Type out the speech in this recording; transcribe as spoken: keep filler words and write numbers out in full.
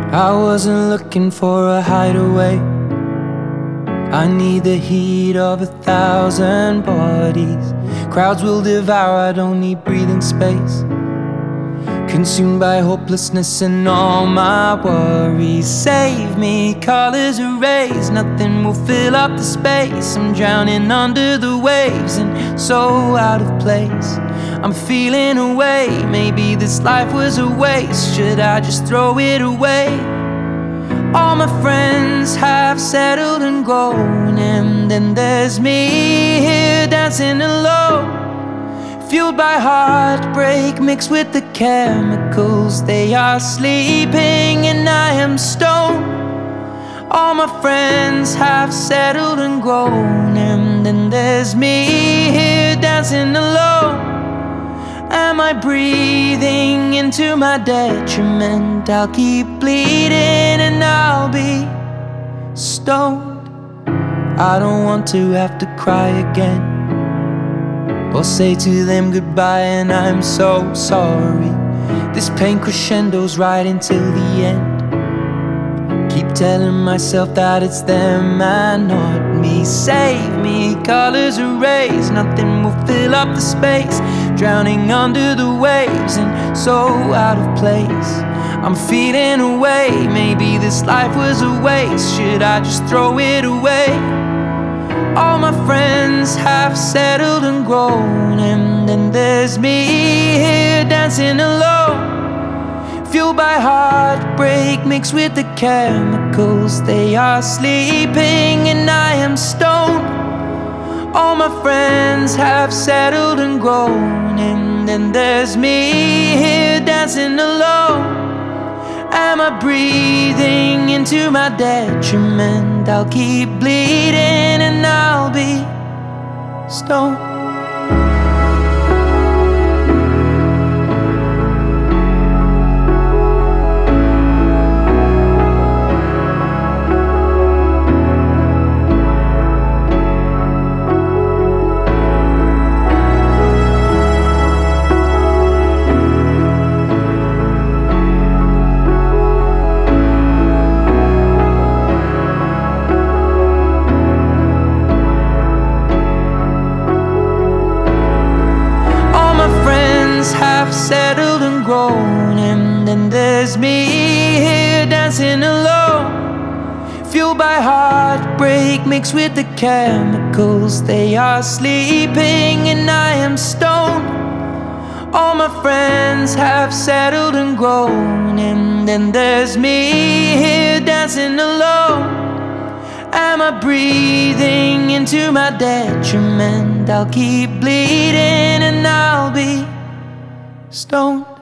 I wasn't looking for a hideaway. I need the heat of a thousand bodies. Crowds will devour, I don't need breathing space. Consumed by hopelessness and all my worries. Save me, colors erase, nothing will fill up the space. I'm drowning under the waves and so out of place. I'm feeling away, maybe this life was a waste. Should I just throw it away? All my friends have settled and grown, and then there's me here dancing alone. Fueled by heartbreak mixed with the chemicals. They are sleeping and I am stoned. All my friends have settled and grown, and then there's me here dancing alone. Am I breathing into my detriment? I'll keep bleeding and I'll be stoned. I don't want to have to cry again, or say to them goodbye and I'm so sorry. This pain crescendos right until the end. Keep telling myself that it's them and not me. Save me, colors erase, nothing will fill up the space. Drowning under the waves and so out of place. I'm feeling away, maybe this life was a waste. Should I just throw it away? All my friends have settled and grown, and then there's me here dancing alone. Fueled by heartbreak mixed with the chemicals. They are sleeping and I am stoned. All my friends have settled and grown, and then there's me here dancing alone. Am I breathing into my detriment? I'll keep bleeding and I'll be stoned. Have settled and grown, and then there's me here dancing alone. Fueled by heartbreak mixed with the chemicals. They are sleeping and I am stoned. All my friends have settled and grown, and then there's me here dancing alone. Am I breathing into my detriment? I'll keep bleeding and I'll be stoned.